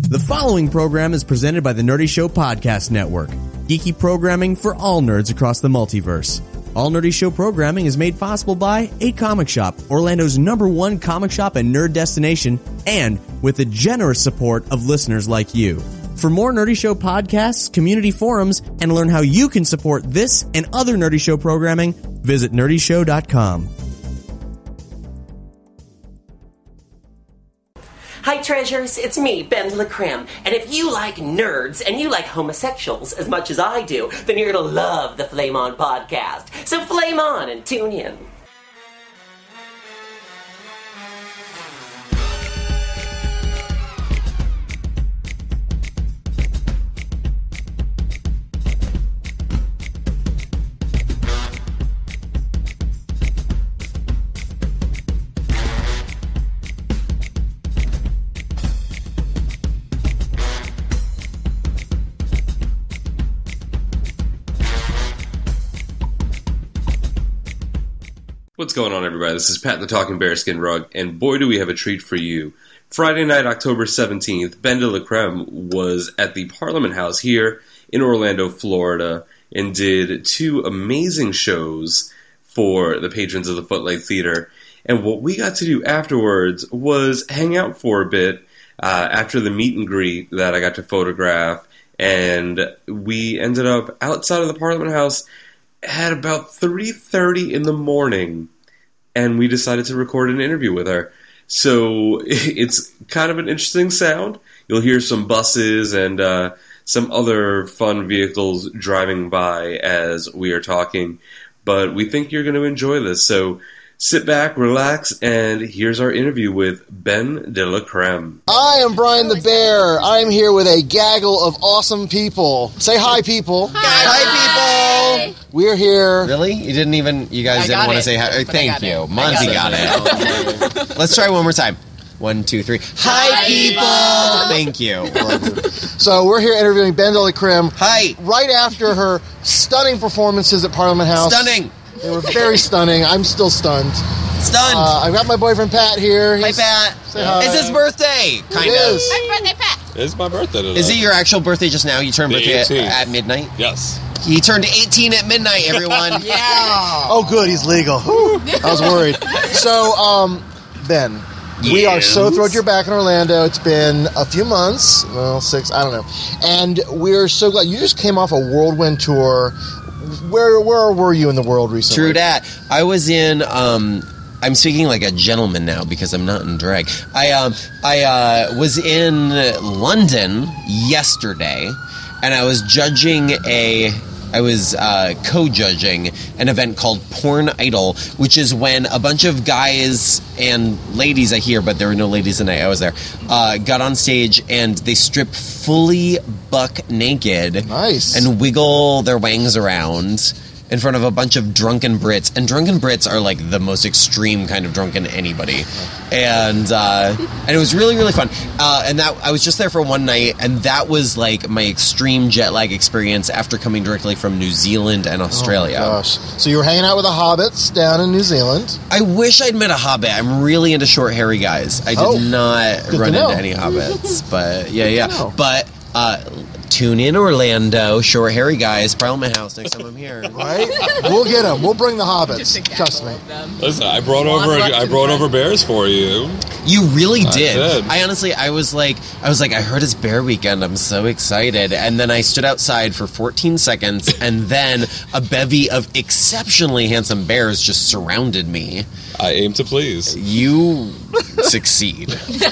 The following program is presented by the Nerdy Show Podcast Network, geeky programming for all nerds across the multiverse. All Nerdy Show programming is made possible by A Comic Shop, Orlando's #1 comic shop and nerd destination, and with the generous support of listeners like you. For more Nerdy Show podcasts, community forums, and learn how you can support this and other Nerdy Show programming, visit nerdyshow.com. Hi treasures, it's me, Ben LaCreme, and if you like nerds and you like homosexuals as much as I do, then you're gonna love the Flame On podcast. So flame on and tune in. What's going on, everybody? This is Pat the Talking Bearskin Rug, and boy do we have a treat for you. Friday night, October 17th, Ben de la Creme was at the Parliament House here in Orlando, Florida, and did 2 amazing shows for the patrons of the Footlight Theater. And what we got to do afterwards was hang out for a bit after the meet and greet that I got to photograph, and we ended up outside of the Parliament House at about 3:30 in the morning, and we decided to record an interview with her. So it's kind of an interesting sound. You'll hear some buses and some other fun vehicles driving by as we are talking, but we think you're going to enjoy this. So sit back, relax, and here's our interview with Ben de la Creme. I am Brian the Bear. I'm here with a gaggle of awesome people. Say hi, people. Hi, people. We're here. Really? You guys didn't want to say hi? Thank you. Monty got it. Let's try one more time. 1, 2, 3. Hi, people. Thank you. So we're here interviewing Ben de la Creme. Hi. Right after her stunning performances at Parliament House. Stunning. They were very stunning. I'm still stunned. Stunned. I've got my boyfriend Pat here. Hi, Pat. Say hi. It's his birthday. Kind It of. is. Happy birthday, Pat. It's my birthday today. Is it your actual birthday just now? You turned The birthday 18th. at midnight? Yes. He turned 18 at midnight, everyone. Yeah. Oh, good. He's legal. Whew. I was worried. So, Ben, we are so thrilled you're back in Orlando. It's been a few months. Well, 6, I don't know. And we're so glad. You just came off a whirlwind tour. Where were you in the world recently? True that. I was in. I'm speaking like a gentleman now because I'm not in drag. I was in London yesterday, and I was judging co-judging an event called Porn Idol, which is when a bunch of guys and ladies, I hear, but there were no ladies tonight, I was there, got on stage and they strip fully buck naked. Nice. And wiggle their wangs around in front of a bunch of drunken Brits. And drunken Brits are like the most extreme kind of drunken anybody. And it was really, really fun. And that I was just there for one night, and that was like my extreme jet lag experience after coming directly from New Zealand and Australia. Oh, gosh. So you were hanging out with the hobbits down in New Zealand. I wish I'd met a hobbit. I'm really into short, hairy guys. I did not run into any hobbits. But, yeah. But, tune in, Orlando. Short, hairy guys. Parliament House next time I'm here. Right? We'll get them. We'll bring the hobbits. Trust me. Listen, I brought over bears for you. You really did. I did. I honestly, I was like, I heard it's Bear Weekend. I'm so excited. And then I stood outside for 14 seconds, and then a bevy of exceptionally handsome bears just surrounded me. I aim to please. You succeed.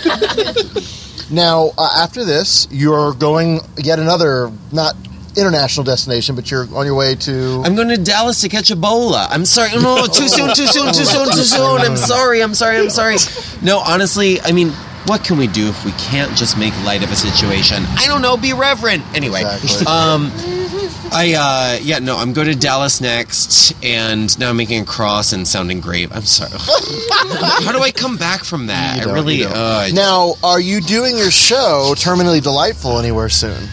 Now, after this, you're going yet another, not international destination, but you're on your way to... I'm going to Dallas to catch Ebola. I'm sorry. No, too soon. I'm sorry. No, honestly, I mean, what can we do if we can't just make light of a situation? I don't know, be reverent. Anyway, Exactly. I'm going to Dallas next, and now I'm making a cross and sounding great. I'm sorry. How do I come back from that? You don't. I Now, are you doing your show, Terminally Delightful, anywhere soon?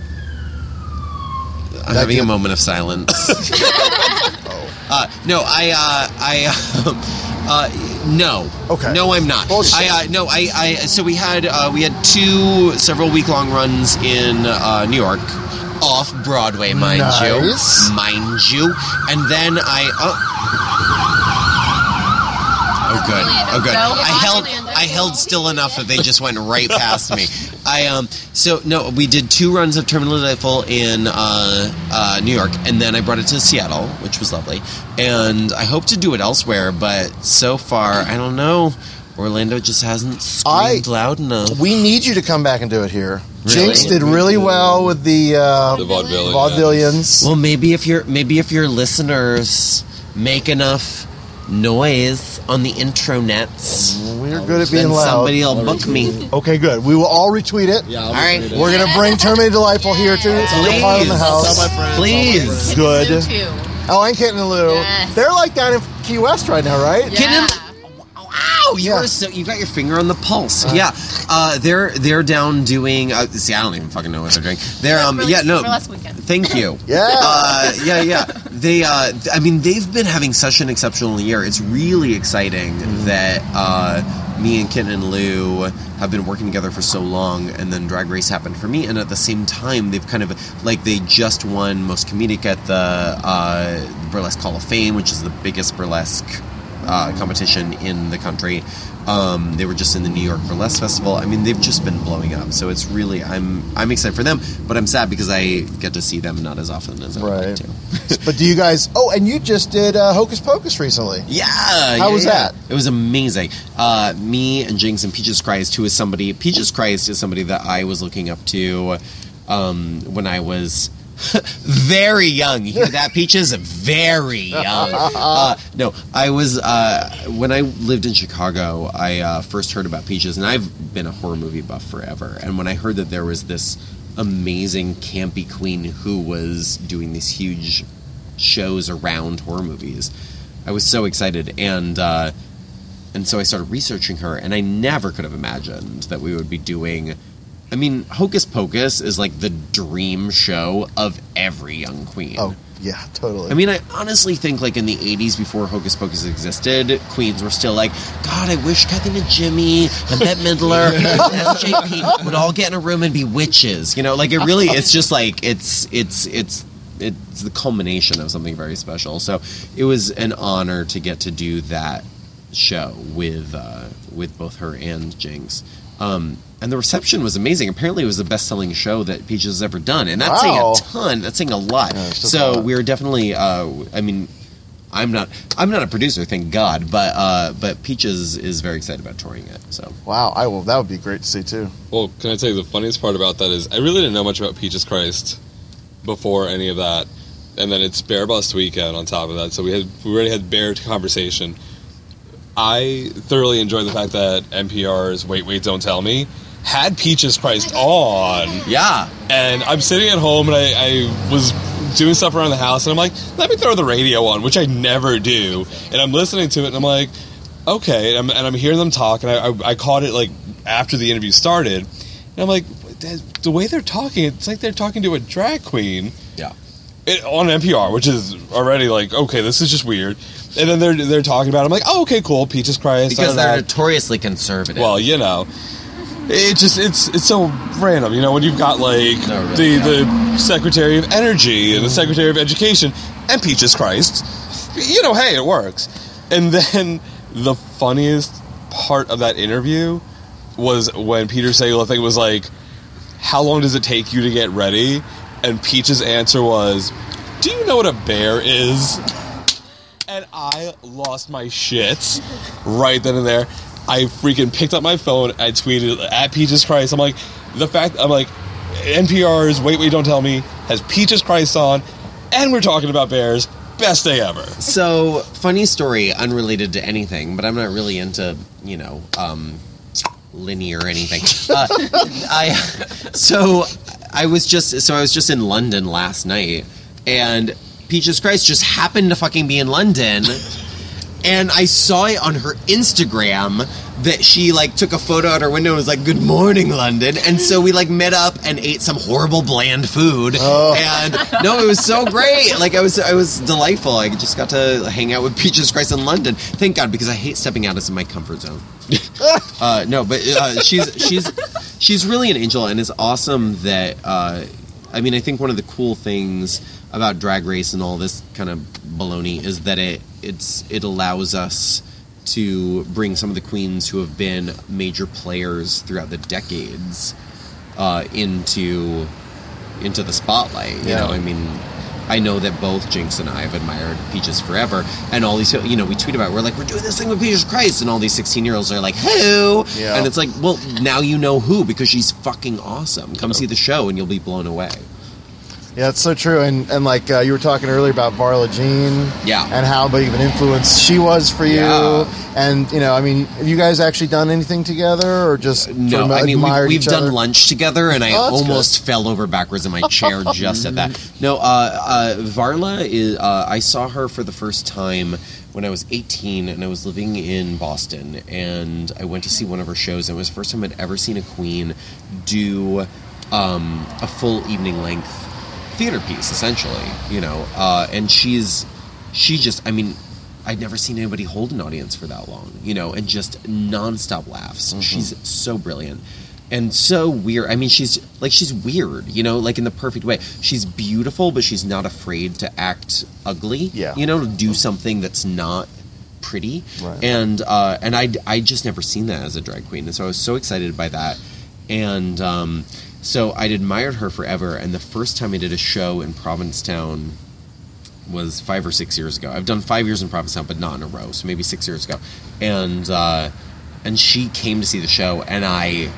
I'm having a moment of silence. No. Okay. No, I'm not. Bullshit. So we had 2 several week-long runs in New York, off Broadway, mind you. And then Oh, good. I held still enough that they just went right past me. We did 2 runs of Terminally Delightful in New York, and then I brought it to Seattle, which was lovely. And I hope to do it elsewhere, but so far, I don't know. Orlando just hasn't screamed loud enough. We need you to come back and do it here. Really? Jinx did really well with the vaudevillians. Well, maybe if your listeners make enough noise on the intronets, we're good at being then loud. somebody will book me. Okay, good. We will all retweet it. All right. We're going to bring Terminator Delightful here to the Parliament House. Please. Good. Oh, and Kitten and Lou. Yes. They're like down in Key West right now, right? Yeah. Wow, you got your finger on the pulse. They're down doing. I don't even fucking know what they're doing. They're Burlesque weekend. Thank you. Yeah. They've been having such an exceptional year. It's really exciting that me and Kitten and Lou have been working together for so long, and then Drag Race happened for me, and at the same time, they've kind of, they just won Most Comedic at the Burlesque Hall of Fame, which is the biggest burlesque competition in the country. They were just in the New York Burlesque Festival. They've just been blowing up. So it's really, I'm excited for them, but I'm sad because I get to see them not as often as I would like to. But do you guys? Oh, and you just did Hocus Pocus recently. Yeah. How was that? It was amazing. Me and Jinx and Peaches Christ, Peaches Christ is somebody that I was looking up to when I was very young. You hear that, Peaches? Very young. No, I was when I lived in Chicago, I first heard about Peaches, and I've been a horror movie buff forever. And when I heard that there was this amazing campy queen who was doing these huge shows around horror movies, I was so excited. And so I started researching her, and I never could have imagined that we would be doing. Hocus Pocus is like the dream show of every young queen. Oh, yeah, totally. I honestly think in the 80s, before Hocus Pocus existed, queens were still like, God, I wish Kathleen and Jimmy and Bette Midler and SJP would all get in a room and be witches. It's just it's the culmination of something very special. So it was an honor to get to do that show with both her and Jinx. And the reception was amazing. Apparently, it was the best-selling show that Peaches has ever done, and that's saying a ton. That's saying a lot. Yeah, so we're definitely. I'm not a producer, thank God, but Peaches is very excited about touring it. So wow, that would be great to see too. Well, can I tell you the funniest part about that is I really didn't know much about Peaches Christ before any of that, and then it's Bear Bust weekend on top of that. So we already had Bear conversation. I thoroughly enjoyed the fact that NPR's Wait, Don't Tell Me had Peaches Christ on. Yeah. And I'm sitting at home, and I was doing stuff around the house, and I'm like, let me throw the radio on, which I never do. And I'm listening to it, and I'm like, okay. And I'm hearing them talk, and I caught it, after the interview started. And I'm like, the way they're talking, it's like they're talking to a drag queen. Yeah. On NPR, which is already okay, this is just weird. And then they're talking about it. I'm like, oh, okay, cool, Peaches Christ. Because they're notoriously conservative. Well, it's so random, when you've got the Secretary of Energy and the Secretary of Education and Peaches Christ, hey, it works. And then the funniest part of that interview was when Peter Sagal, I think, was like, how long does it take you to get ready? And Peach's answer was, do you know what a bear is? And I lost my shit right then and there. I freaking picked up my phone. I tweeted at Peaches Christ. I'm like, NPR's Wait, Don't Tell Me has Peaches Christ on, and we're talking about bears. Best day ever. So, funny story, unrelated to anything, but I'm not really into, linear or anything. I was just in London last night, and Peaches Christ just happened to fucking be in London, and I saw it on her Instagram that she like took a photo out her window and was like, "Good morning, London." And so we like met up and ate some horrible bland food. And no, it was so great. Like I was delightful. I just got to hang out with Peaches Christ in London. Thank God, because I hate stepping out of my comfort zone. No, but she's really an angel, and it's awesome that I mean, I think one of the cool things about Drag Race and all this kind of baloney is that it allows us to bring some of the queens who have been major players throughout the decades into the spotlight. You know, I mean, I know that both Jinx and I have admired Peaches forever, and all these, you know, we tweet about it, we're like, we're doing this thing with Peaches Christ, and all these 16-year-olds are like, who? Yeah. And it's like, well, now you know who, because she's fucking awesome. Come see the show, and you'll be blown away. Yeah, it's so true. And like you were talking earlier about Varla Jean, and how big of an influence she was for you. Yeah. And you know, I mean, have you guys actually done anything together, or just no? I mean, we've done lunch together, and I almost fell over backwards in my chair just at that. No, Varla is. I saw her for the first time when I was 18, and I was living in Boston, and I went to see one of her shows. And it was the first time I'd ever seen a queen do a full evening length theater piece, essentially, you know, and she just, I mean, I'd never seen anybody hold an audience for that long, you know, and just nonstop laughs. Mm-hmm. She's so brilliant and so weird. I mean, she's weird, you know, like in the perfect way. She's beautiful, but she's not afraid to act ugly, you know, to do something that's not pretty. Right. And I just never seen that as a drag queen, and so I was so excited by that. And so I'd admired her forever, and the first time I did a show in Provincetown was 5 or 6 years ago. I've done 5 years in Provincetown, but not in a row, so maybe 6 years ago. And she came to see the show, and I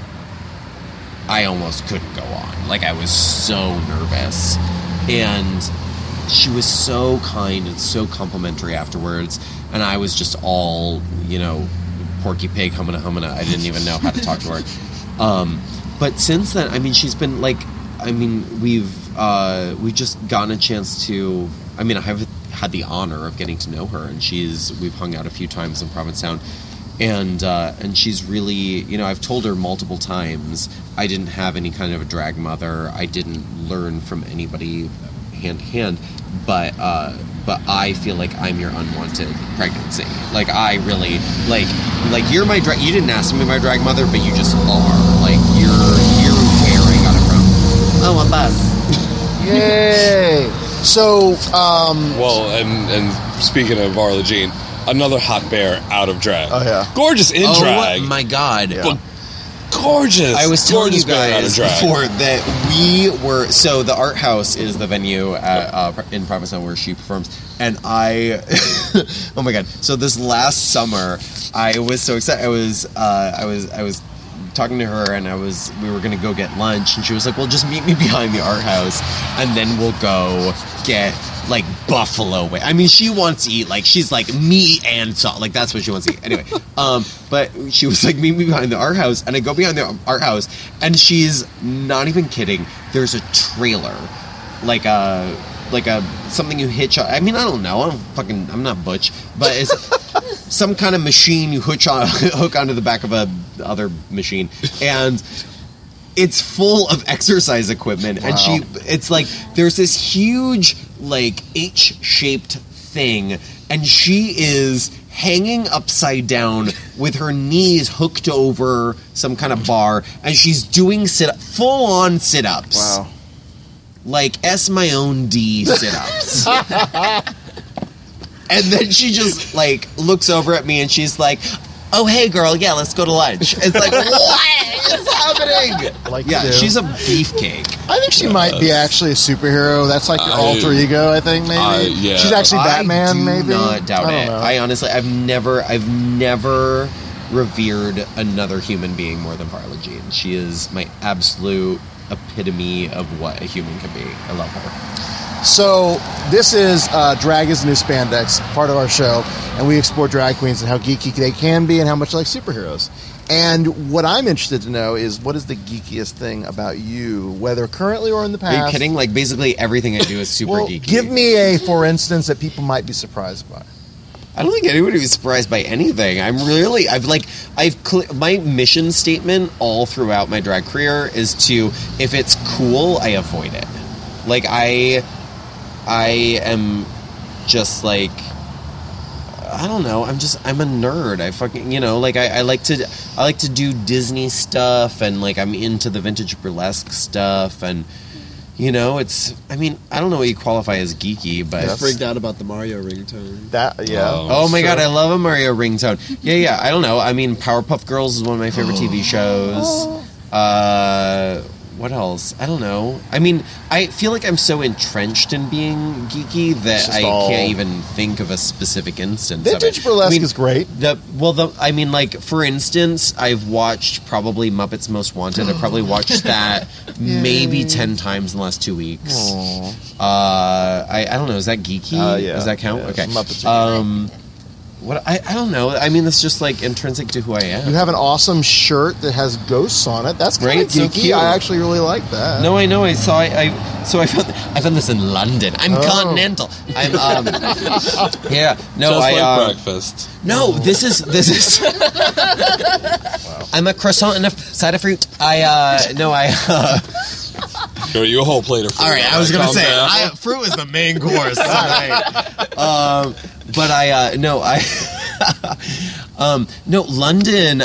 almost couldn't go on. Like, I was so nervous. And she was so kind and so complimentary afterwards, and I was just all, you know, Porky Pig, humana. I didn't even know how to talk to her. But since then, I mean, she's been like, I mean, we've just gotten a chance to, I mean, I have had the honor of getting to know her, and we've hung out a few times in Provincetown, and she's really, you know, I've told her multiple times, I didn't have any kind of a drag mother, I didn't learn from anybody hand to hand, but I feel like I'm your unwanted pregnancy. Like, I really, like you're my drag, you didn't ask me my drag mother, but you just are. Like, you're where I got it from. Oh, a bus. Yay! So, well, and speaking of Varla Jean, another hot bear out of drag. Oh, yeah. Gorgeous in drag. Oh, my God. Yeah. But gorgeous. I was telling you guys before that we were, so the Art House is the venue in Provincetown where she performs, and I oh my God, so this last summer I was so excited. I was talking to her, and we were gonna go get lunch, and she was like, well, just meet me behind the Art House, and then we'll go get like buffalo wing. I mean, she wants to eat, like, she's like meat and salt, like that's what she wants to eat. Anyway, but she was like, meet me behind the Art House, and I go behind the Art House, and she's not even kidding. There's a trailer, like a something you hitch on. I mean, I don't know. I'm not Butch, but it's some kind of machine you hook onto the back of a other machine, and it's full of exercise equipment. Wow. And it's like there's this huge like H-shaped thing, and she is hanging upside down with her knees hooked over some kind of bar, and she's doing full-on sit-ups. Wow. Like my own D sit-ups. And then she just like looks over at me and she's like, oh, hey girl, yeah, let's go to lunch. It's like, what is happening? Like, yeah, she's a beefcake. I think she might be actually a superhero. That's like your alter ego, I think, maybe. Yeah. She's actually Batman, maybe. I do not doubt it. I honestly, I've never revered another human being more than Varla Jean. She is my absolute epitome of what a human can be. I love her. So this is Drag is the New Spandex, part of our show, and we explore drag queens and how geeky they can be and how much like superheroes. And what I'm interested to know is, what is the geekiest thing about you, whether currently or in the past? Are you kidding? Like, basically everything I do is super geeky. Give me a, for instance, that people might be surprised by. I don't think anybody was surprised by anything. My mission statement all throughout my drag career is to, if it's cool, I avoid it. Like, I am just like, I don't know. I'm a nerd. I fucking, I like to do Disney stuff, and like I'm into the vintage burlesque stuff, and I don't know what you qualify as geeky, but I freaked out about the Mario ringtone. Oh my god, I love a Mario ringtone. Yeah. I don't know. I mean, Powerpuff Girls is one of my favorite TV shows. What else? I don't know. I mean, I feel like I'm so entrenched in being geeky that I can't even think of a specific instance of it. Vintage burlesque is great. For instance, I've watched probably Muppets Most Wanted. I probably watched that maybe 10 times in the last 2 weeks. I don't know. Is that geeky? Yeah. Does that count? Yeah, okay. Muppets What I don't know. I mean, it's just like intrinsic to who I am. You have an awesome shirt that has ghosts on it. That's kind of geeky. So I actually really like that. No, I know. I found this in London. I'm continental. I'm yeah. No, Just like breakfast. No, this is. Wow. I'm a croissant and a side of fruit. Are you a whole plate of fruit? All right, I was gonna say fruit is the main course. London.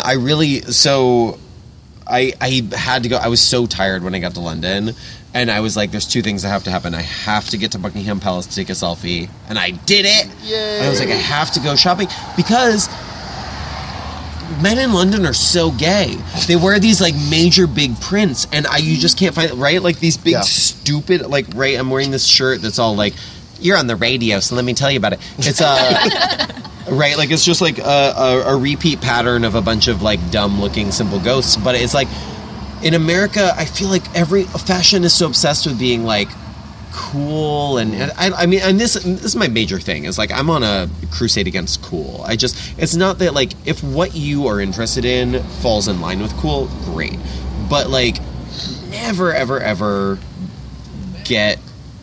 I had to go. I was so tired when I got to London, and I was like, "There's two things that have to happen. I have to get to Buckingham Palace to take a selfie," and I did it. Yay. And I was like, "I have to go shopping because." Men in London are so gay. They wear these like major big prints, and you just can't find it, right? Like these big stupid, like, right. I'm wearing this shirt that's all like, "You're on the radio, so let me tell you about it." It's right, like it's just like a repeat pattern of a bunch of like dumb looking simple ghosts. But it's like in America, I feel like every fashion is so obsessed with being like cool, and this is my major thing. Is like I'm on a crusade against cool. It's not that like if what you are interested in falls in line with cool, great, but like never ever get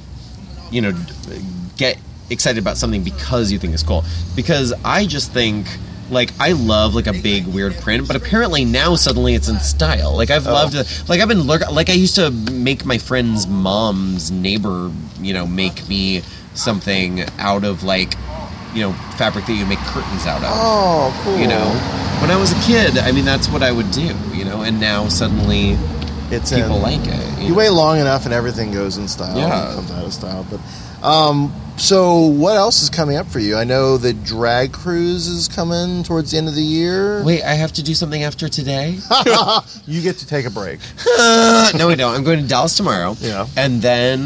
excited about something because you think it's cool. Because I just think like I love like a big weird print, but apparently now suddenly it's in style. Like I've loved it. Like I've been like I used to make my friend's mom's neighbor, make me something out of like, fabric that you make curtains out of. Oh, cool. When I was a kid, I mean that's what I would do, and now suddenly people like it. You wait long enough and everything goes in style. Yeah. It comes out of style. But so what else is coming up for you? I know the drag cruise is coming towards the end of the year. Wait, I have to do something after today? You get to take a break. No, I don't. I'm going to Dallas tomorrow. Yeah. And then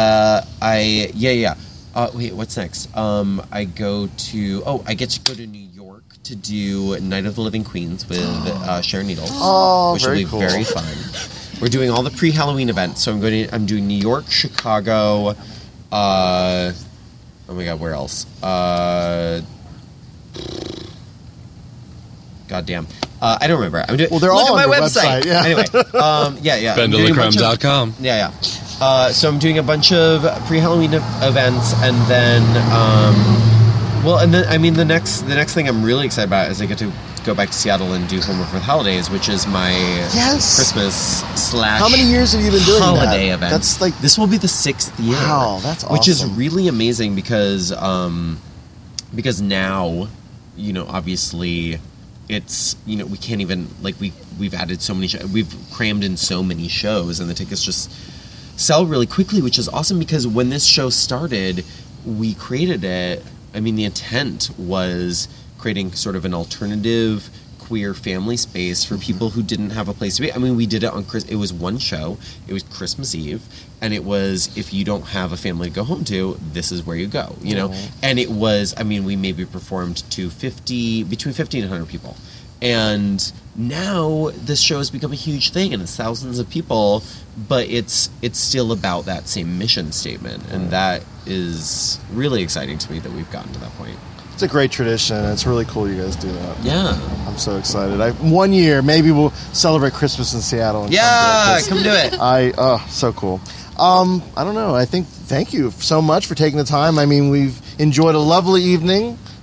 wait, what's next? I get to go to New York to do Night of the Living Queens with Sharon Needles. Oh, which will be very fun. We're doing all the pre-Halloween events, so I'm doing New York, Chicago. Oh my god, where else? Goddamn. I don't remember. They're all on my website. Yeah. Anyway, BenDeLaCreme.com. Yeah. So I'm doing a bunch of pre-Halloween events, and then, the next thing I'm really excited about is I get to go back to Seattle and do Homework with Holidays, which is my Christmas / How many years have you been doing holiday that? event. That's like this will be the 6th year. Wow, that's awesome. Which is really amazing because now, obviously it's we can't even like we've added so many we've crammed in so many shows, and the tickets just sell really quickly, which is awesome because when this show started, we created it. I mean, the intent was creating sort of an alternative queer family space for people who didn't have a place to be. I mean, we did it on it was one show. It was Christmas Eve, and it was if you don't have a family to go home to, this is where you go, And it was, I mean, we maybe performed to between 50 and 100 people. And now this show has become a huge thing, and it's thousands of people, but it's still about that same mission statement, and that is really exciting to me that we've gotten to that point. It's a great tradition. It's really cool you guys do that. Yeah. I'm so excited. One year, maybe we'll celebrate Christmas in Seattle. And come do it. So cool. I don't know. Thank you so much for taking the time. I mean, we've enjoyed a lovely evening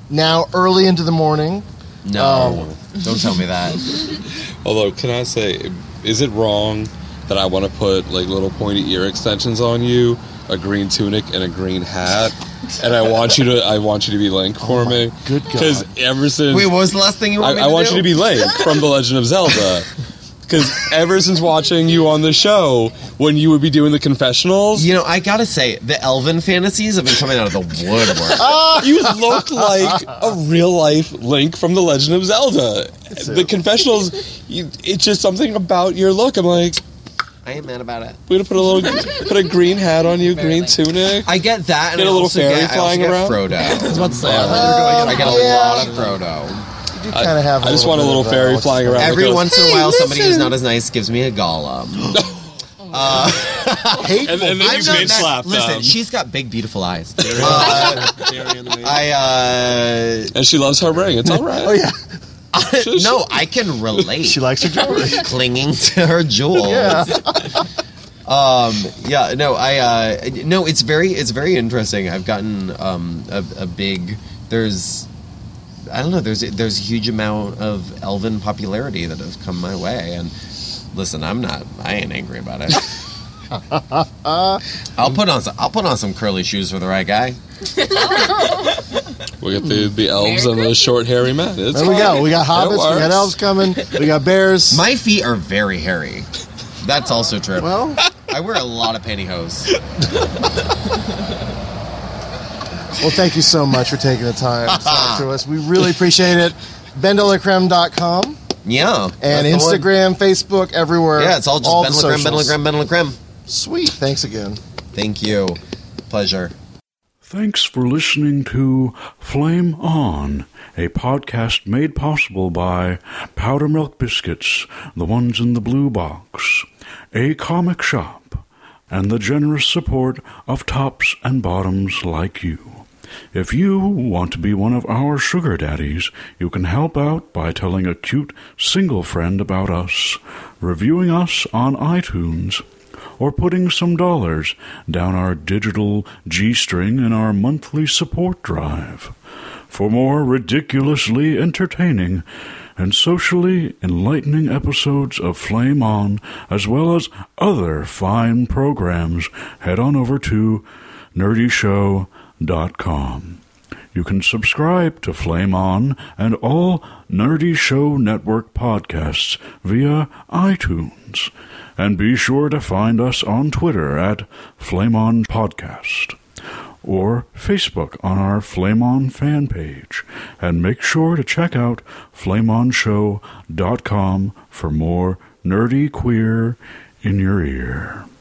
now early into the morning. No, don't tell me that. Although, can I say, is it wrong that I want to put like little pointy ear extensions on you, a green tunic, and a green hat, and I want you to be Link for me? Good God! Because ever since Wait, what was the last thing you wanted me to I want do? you to be Link from The Legend of Zelda. Because ever since watching you on the show, when you would be doing the confessionals, You know, I gotta say, the elven fantasies have been coming out of the woodwork. you look like a real life Link from The Legend of Zelda. The confessionals, it's just something about your look. I'm like, I ain't mad about it. we're gonna put a green hat on you, green tunic. I get that, and Get a I little also fairy get, flying I also around? get Frodo. I was about to say, I get a yeah. lot of Frodo. You kind of have. I just want a little bit of, fairy what's flying his around. name? Every goes, once in a while, somebody who's not as nice gives me a Gollum. Hateful. and then I'm you not bitch mad- slap Listen, them. she's got big, beautiful eyes. Very animated. And she loves her ring. It's all right. Oh yeah, No, I can relate. she likes her jewelry. Clinging to her jewels. Yeah. No, it's very interesting. I've gotten a big there's a huge amount of elven popularity that has come my way, and listen, I ain't angry about it. I'll put on some curly shoes for the right guy. We got the elves and the short hairy men. It's There we go. We got It hobbits. We got works. elves coming. We got bears. My feet are very hairy. That's also true. Well, I wear a lot of pantyhose. well, thank you so much for taking the time to talk to us. We really appreciate it. BenDeLaCreme.com Yeah. and that's the one. Instagram, Facebook, everywhere. Yeah, it's all just Ben the LaCreme, Ben socials. LaCreme, Ben LaCreme. Sweet. Thanks again. Thank you. Pleasure. Thanks for listening to Flame On, a podcast made possible by Powder Milk Biscuits, the ones in the blue box, a comic shop, and the generous support of tops and bottoms like you. If you want to be one of our sugar daddies, you can help out by telling a cute single friend about us, reviewing us on iTunes, or putting some dollars down our digital G-string in our monthly support drive. For more ridiculously entertaining and socially enlightening episodes of Flame On, as well as other fine programs, head on over to nerdyshow.com. You can subscribe to Flame On and all Nerdy Show Network podcasts via iTunes. And be sure to find us on Twitter at Flame On Podcast or Facebook on our Flame On fan page. And make sure to check out flameonshow.com for more nerdy queer in your ear.